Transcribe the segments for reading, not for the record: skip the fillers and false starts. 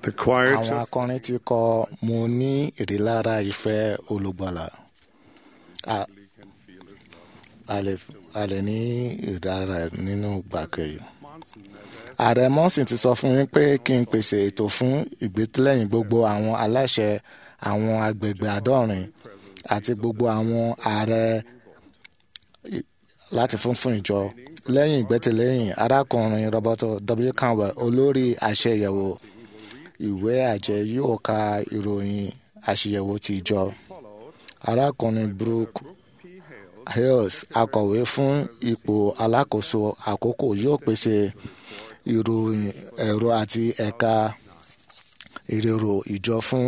The choir àwọn just akọrin ti kọ mo ní ìrílára ìfẹ́ olùgbàlà. A- can feel his love. a lè ní ìdára nínú gbàkejì. Monson has asked ààrẹ Monson ti sọ fún mi pé kí n pèsè ètò fún ìgbésílẹ̀yìn gbogbo àwọn aláṣẹ àwọn agbègbè àádọ́rin àti gbogbo àwọn ààrẹ láti fún ìjọ. lẹ́yìn ìgbẹ́tẹ̀lẹ́yìn arákùnrin Roberto W. Campbell olórí àṣeyẹ̀wò ìwé àjẹ yóò ka ìròyìn àṣeyẹ̀wò ti ìjọ. arákùnrin Brooke Hales akọ̀wé fún ipò alákòóso àkókò yóò pèsè ìròyìn ẹ̀rọ àti ẹ̀ka ìrèrò ìjọ fún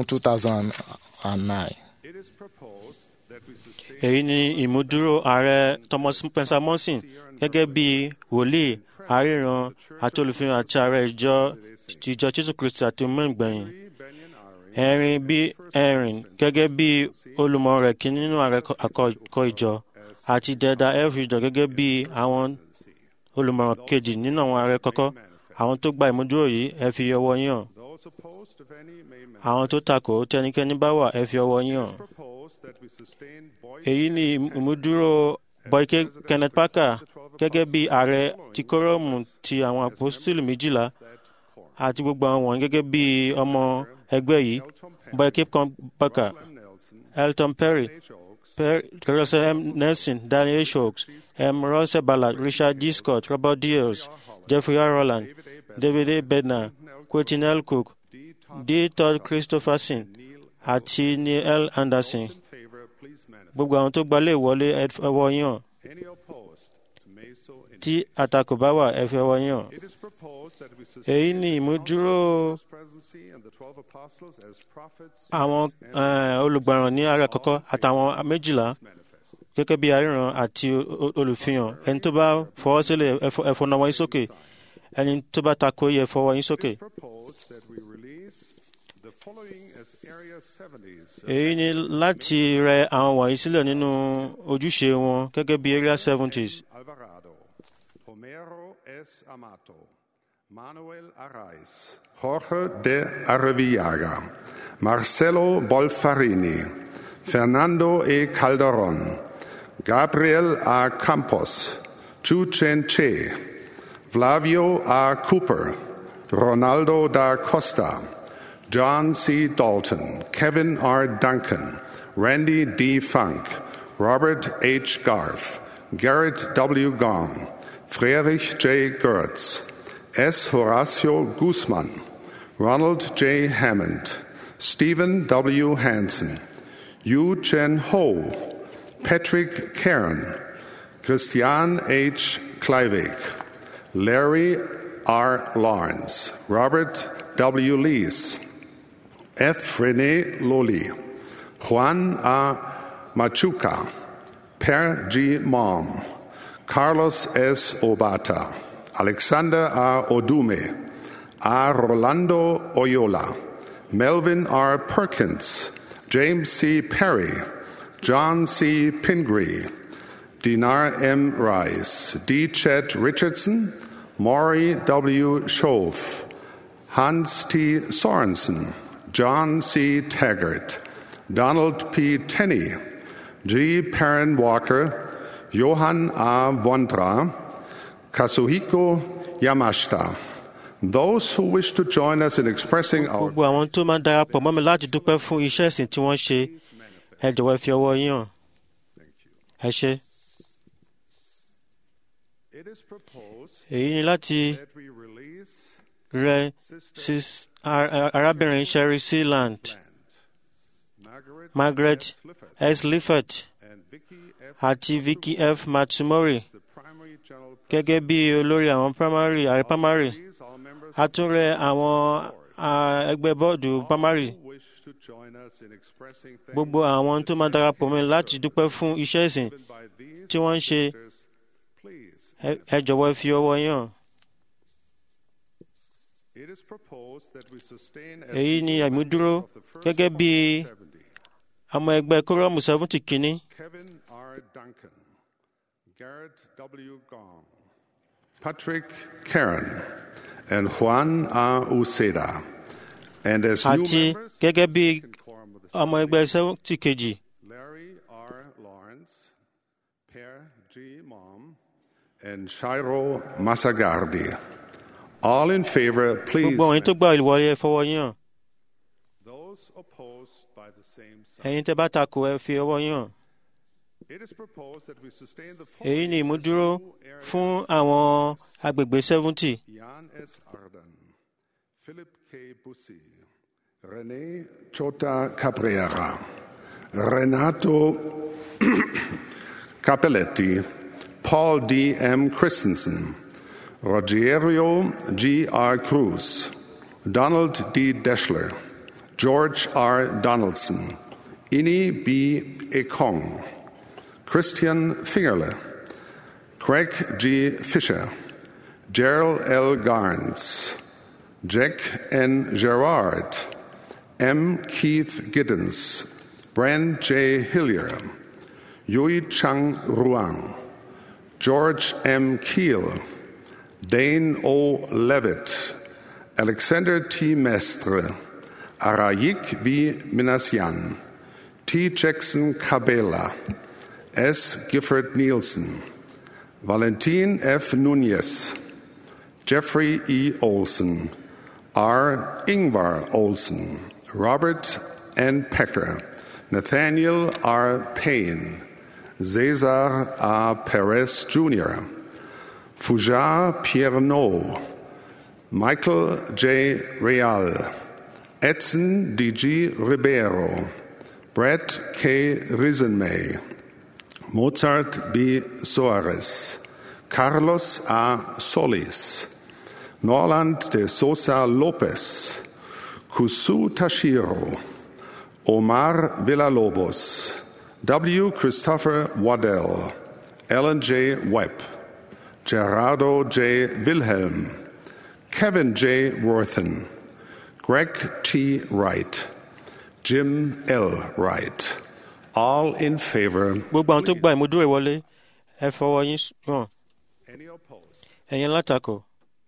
2009. it is proposed that we sustain èyí ni ìmúdúró ààrẹ Thomas Spencer Monson gẹ́gẹ́ bí wòlíì àríran àti olùfihàn àti ààrẹ ìjọ Jésù Kristi àti omígbẹ̀yìn. Erin bí Erin gẹ́gẹ́ bí olùmọ̀ rẹ̀ kí nínú ààrẹ àkọ́kọ́ ìjọ àti Deda F. Ìjọ gẹ́gẹ́ bí àwọn olùmọ̀ràn kejì nínú àwọn ààrẹ kọ́kọ́. Àwọn tó gba ìmúdúró yìí ẹ fi ọwọ́ yín hàn. those opposed if any may Àwọn tó takò tí ẹnikẹ́ni bá wà ẹ fi ọwọ́ yín hàn. propose that we sustain Boyd Èyí ni ìmúdúró Boyke Kenneth Parker gẹ́gẹ́ bí ààrẹ ti kórọ́ọ̀mù ti àwọn apostoli 12 àti gbogbo àwọn wọ̀nyí gẹ́gẹ́ bí ọmọ ẹgbẹ́ yìí. Boyke Parker, Elton Perry, Russell M. Nelson, Daniel H. Oaks, M. Russell Ballard, Richard G. Scott, Robert D. Hales, Jeffrey R. Rowland, David A. Bednar, Quentin L. Cook, D. Todd Christopherson àti Neil L. Anderson. favor please manifest. Gbogbo àwọn tó gbalé ìwọlé ẹ fi ọwọ́ yín hàn. Any opposed may so indicate. Tí àtakò bá wà ẹ fi ọwọ́ yín hàn. It is proposed that we Èyí sustain ni ìmúdúró His presidency and the 12 apostles as prophets àwọn olùgbàràn ní ààrẹ àkọ́kọ́ àtàwọn 12 manifest. gẹ́gẹ́ bí àríran àti olùfihàn. Ẹni tó bá fọwọ́ sílẹ̀ ẹ fọwọ́ yín sókè. Ẹni tó bá takò yẹ fọwọ́ yín sókè. It is proposed that we release the following as Area 70s. Èyí ni láti rẹ àwọn wọ̀nyí sílẹ̀ nínú ojúṣe wọn gẹ́gẹ́ bí Area 70s. Alvarado, Homero S. Amato, Manuel Arraiz, Jorge de Arrivillaga, Marcelo Bolfarini, Fernando E. Calderon, Gabriel A. Campos, Chu Chen Che, Flavio A. Cooper, Ronaldo da Costa, John C. Dalton, Kevin R. Duncan, Randy D. Funk, Robert H. Garf, Garrett W. Gong, Friedrich J. Gertz, S. Horacio Guzman, Ronald J. Hammond, Stephen W. Hansen, Yu Chen Ho, Patrick Karen, Christian H. Kleivig, Larry R. Lawrence, Robert W. Lees, F. Rene Loli, Juan A. Machuca, Per G. Mom, Carlos S. Obata, Alexander A. Odume, A. Rolando Oyola, Melvin R. Perkins, James C. Perry, John C. Pingree, Dinar M. Rice, D. Chet Richardson, Maury W. Schoaf, Hans T. Sorensen, John C. Taggart, Donald P. Tenney, G. Perrin Walker, Johann A. Vondra, Kazuhiko Yamashita. Those who wish to join us in expressing our Gbogbo àwọn tó máa darapọ̀ mọ́ mi láti dúpẹ́ fún iṣẹ́ ìsìn tí wọ́n ṣe ẹ jọ̀wọ́ ẹ fi ọwọ́ yín hàn. Ẹ ṣé. it is proposed Èyí ni láti that we release rẹ arábìnrin Sherry Sealand, Margaret S. Lifford and Vicky F. àti Vicky F. Matsumori the primary general gẹ́gẹ́ bí olórí àwọn ààrẹ primary. please all members A tún rẹ àwọn ẹgbẹ́ bọ́ọ̀dù primary. who wish to join us in expressing thanks Gbogbo àwọn tó máa darapọ̀ mọ́ mi láti dúpẹ́ fún iṣẹ́ ìsìn by these tí wọ́n ń ṣe ministers, please. ẹ jọ̀wọ́ ẹ fi ọwọ́ yín hàn. It is proposed that we sustain as Èyí ni the àmúdúró of the first gẹ́gẹ́ bí 70, ọmọ ẹgbẹ́ kórọ́ọ̀mù 70 kìíní. Kevin R. Duncan, Garrett W. Gong, Patrick Karen, and Juan A. Uceda, Gabriel A. Campos, John C. Perry, John C. Taggart, Donald P. Tenney, G. Perrin Walker, Johann A. Vondra, Kazuhiko Yamashita. Those who wish to join us in expressing our And as new àti members, gẹ́gẹ́ bí second quorum of the ọmọ ẹgbẹ́ 70 kejì. Larry R. Lawrence, Per G. Mom, and Shiro Masagardi. All in favor, please. Gbogbo àwọn tó gba ìwọlé ẹ fọwọ́ yín hàn. Those opposed by the same sign. Ẹ̀yin tẹ́ bá takò ẹ fi ọwọ́ yín hàn. It is proposed that we sustain the Èyí ni following ìmúdúró new areas. fún àwọn agbègbè 70. Jan S. Arden, Philip K. Bussi, René Chota Cabrera, Renato Capelletti, Paul D. M. Christensen, Rogerio G. R. Cruz, Donald D. Deschler, George R. Donaldson, Ini B. Ekong, Christian Fingerle, Craig G. Fisher, Gerald L. Garns, Jack N. Gerard, M. Keith Giddens, Brand J. Hillier, Yui Chang Ruang, George M. Keel, Dane O. Levitt, Alexander T. Mestre, Arayik V. Minasyan, T. Jackson Cabela, S. Gifford Nielsen, Valentin F. Nunez, Jeffrey E. Olson, R. Ingvar Olson, Robert N. Pecker, Nathaniel R. Payne, Cesar A. Perez Jr., Foujar Pierno, Michael J. Real, Edson D.G. Ribeiro, Brett K. Riesenmay, Mozart B. Soares, Carlos A. Solis, Norland de Sosa Lopez, Kusu Tashiro, Omar Villalobos, W. Christopher Waddell, Ellen J. Webb, Gerardo J. Wilhelm, Kevin J. Worthen, Greg T. Wright, Jim L. Wright. All in favor. Gbogbo àwọn tó gba ìmúdúró ìwọlé ẹ fọwọ́ yín hàn. Any opposed? Ẹ̀yin látakò.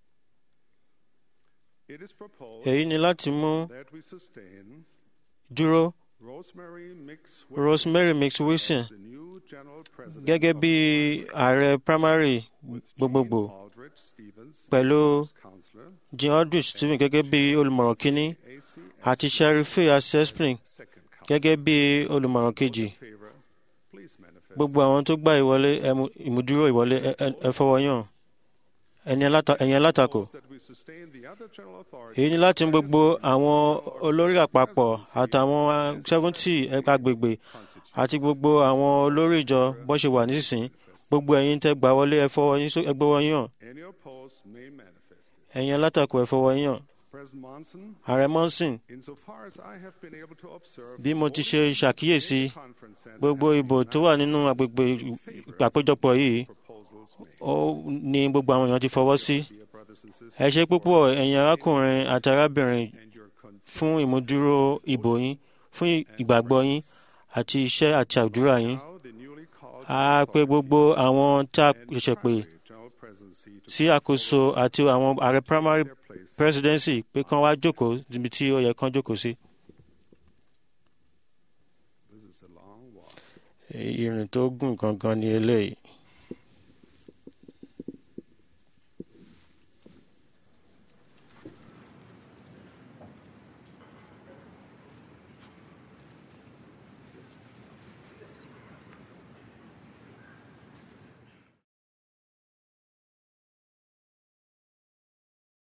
It is proposed Èyí ni láti mú that we sustain dúró Rosemary Mix Rosemary Mix Wilson the new general president gẹ́gẹ́ bí ààrẹ primary gbogbogbò Aldrich Stevens pẹ̀lú counselor Jean Aldrich Stephen gẹ́gẹ́ bí olùmọ̀ràn kínní AC àti Sharife Asespring second counselor. gẹ́gẹ́ bí olùmọ̀ràn kejì. Favor, please manifest. Gbogbo àwọn tó gba ìwọlé ìmúdúró ìwọlé ẹ fọwọ́ yín hàn. Ẹ̀yin alátakò. That we sustain the other general authority Èyí ni láti mú gbogbo àwọn olórí àpapọ̀ àtàwọn 70 agbègbè àti gbogbo àwọn olórí ìjọ bó ṣe wà nísinsìnyí. Gbogbo ẹ̀yin tẹ́ gbà wọlé ẹ fọwọ́ yín hàn. Any opposed may manifest it. Ẹ̀yin alátakò ẹ fọwọ́ yín hàn. President Monson, Ààrẹ Monson, insofar as I have been able to observe bí mo ti ṣe ṣàkíyèsí conference center gbogbo ìbò tó wà nínú agbègbè àpéjọpọ̀ yìí, proposals made, ó ní gbogbo àwọn èèyàn ti fọwọ́ sí. dear brothers and sisters, Ẹ ṣé púpọ̀ ẹ̀yin arákùnrin àti arábìnrin and your fún ìmúdúró ìbò yín, fún ìgbàgbọ́ yín àti iṣẹ́ àti àdúrà yín. now the newly called A pè gbogbo àwọn tá a ṣẹ̀ṣẹ̀ pè general presidency to sí àkóso àti àwọn ààrẹ primary presidency pé kán wá jókòó níbi tí ó yẹ kán jókòó sí. this is a long walk. Ìrìn tó gùn gangan ni eléyìí.